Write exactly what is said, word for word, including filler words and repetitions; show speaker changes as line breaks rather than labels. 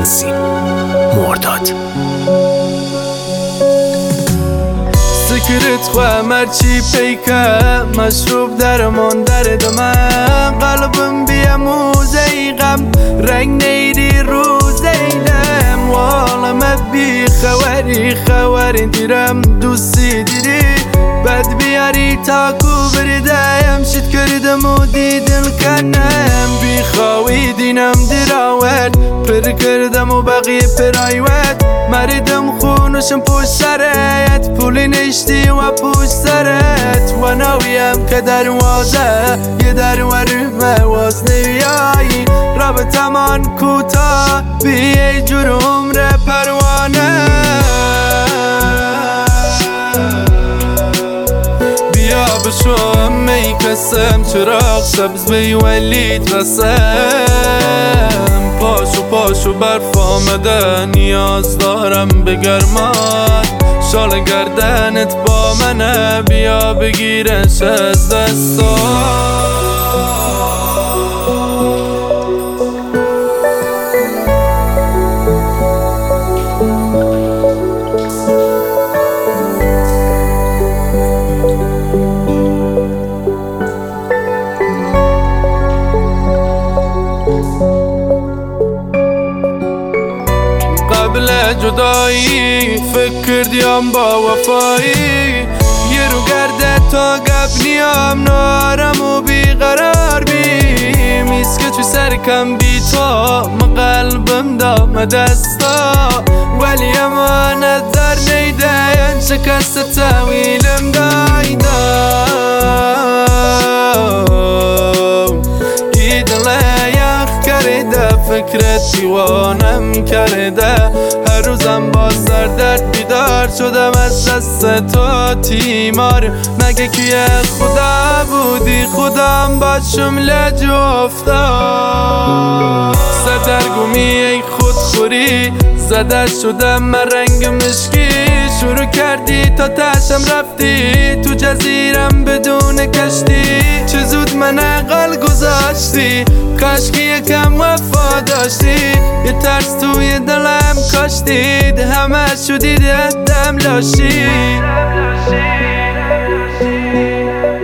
تنظیم مرداد.
سکرت خواه مرچی پیکه مشروب درمان درد من قلبم بیاموزه غم رنگ نیری روزه لم والم بی خواری خواری دیرم دوستی دیری بد بیاری تاکو بردایم شد کردم و دیدل کنم بی خواهی دینم دراوت پر کردم و بقیه پرایوت مردم خونشم پوش سرت پولی نشتی و پوش سرت و ناویم که دروازه یه درورمه واز نیایی رابطمان کوتا بی جرم ره پروانه بیا بشم می کسم چراغ سبز بیولید رسم پاشو پاشو برف آمده نیاز دارم به گرمات شال گردنت با منه بیا بگیرش از دستات قبل جدایی فکر کردیم با وفایی یه رو گرده تا گبنیم نارم و بیقرار بیم ایست که توی سرکم بی تا ما قلبم دام دستا ولی امانت در نیدن شکست طویلم دایدم ایدل یخ کرده فکرت دیوانم کرده هر روزم با سر درد بیدار شدم از دست تو تیمار مگه که خدا بودی خودم با شمله جفتار سردرگمی ای خودخوری زده شدم من رنگ مشکی شروع کردی تا تشم رفتی تو جزیرم بدون کشتی چه زود من عقل گذاشتی کاشکی یکم وفا داشتی یه ترس توی دلم کاشتید همه شدید ادم لاشی